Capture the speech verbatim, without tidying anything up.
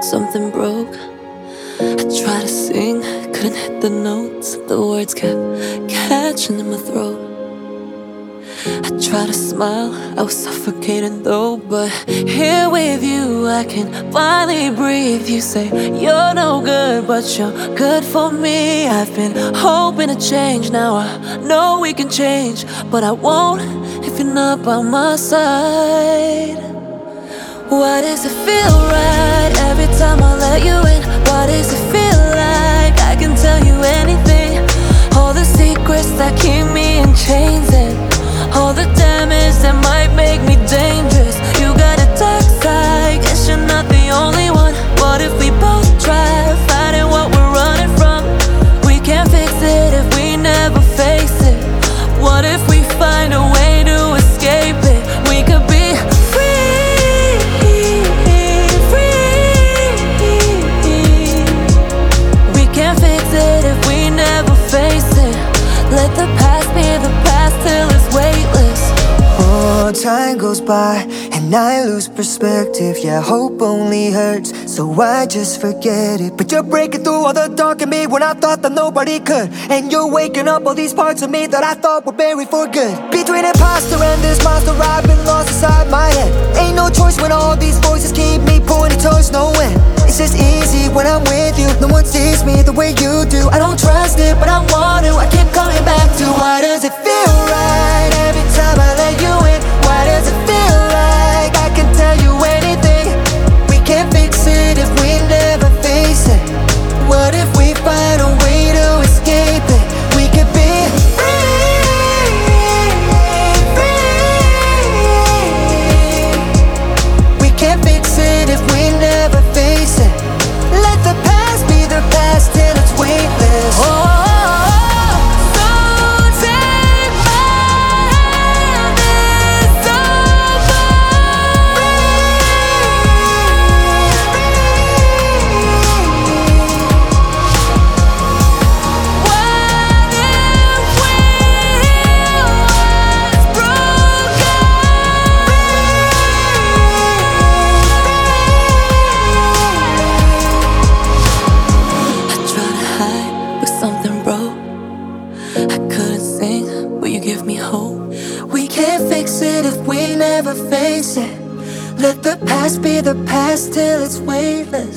something broke. I tried to sing, couldn't hit the notes. The words kept catching in my throat. I tried to smile, I was suffocating though. But here with you, I can finally breathe. You say you're no good, but you're good for me. I've been hoping to change, now I know we can change. But I won't if you're not by my side. Why does it feel right every time I let you in? Why does it feel like I can tell you anything? All the secrets that keep me in chains, and all the damage that might make me dangerous. You got a dark side, guess you're not the only one. What if we both try fighting what we're running from? We can't fix it if we never face it. What if we find a way to escape it? We could be free, free. We can't fix it if we never face it. Let the past be the past till it's weightless. Oh, time goes by and I lose perspective. Yeah, hope only hurts, so I just forget it. But you're breaking through all the dark in me when I thought that nobody could. And you're waking up all these parts of me that I thought were buried for good. Between imposter and this monster, I've been lost inside my head. Ain't no choice when all these voices keep me pointing towards no end. It's just easy when I'm with you, no one sees me the way you do. I don't trust it, but I want to, I keep coming back to. Why does it feel right every time I let you in? Why does it feel like I can tell you anything? We can't fix it if we never face it. What if we find a way to escape it? We could be free, free. We can't fix it if we never face it. Let the past be the past till it's weightless. Oh, something broke. I couldn't sing, but you give me hope. We can't fix it if we never face it. Let the past be the past till it's weightless.